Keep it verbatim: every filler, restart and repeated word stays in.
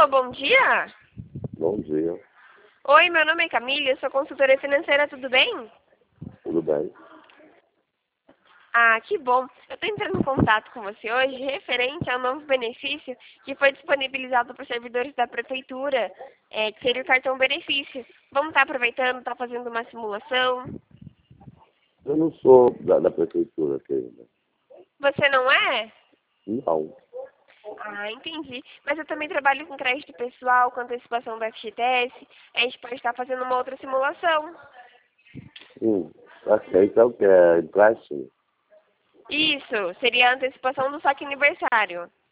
Alô, bom dia? Bom dia, Oi, meu nome é Camila, eu sou consultora financeira, tudo bem? tudo bem? Ah, que bom. Eu estou entrando em contato com você hoje referente ao novo benefício que foi disponibilizado para os servidores da prefeitura, é, que seria o cartão benefício. Vamos estar aproveitando, estar fazendo uma simulação. Eu não sou da, da prefeitura aqui ainda. Você não é? Não. Ah, entendi. Mas eu também trabalho com crédito pessoal, com antecipação do F G T S. A gente pode estar fazendo uma outra simulação. Hum, ok, então que é empréstimo? Isso, seria a antecipação do saque aniversário.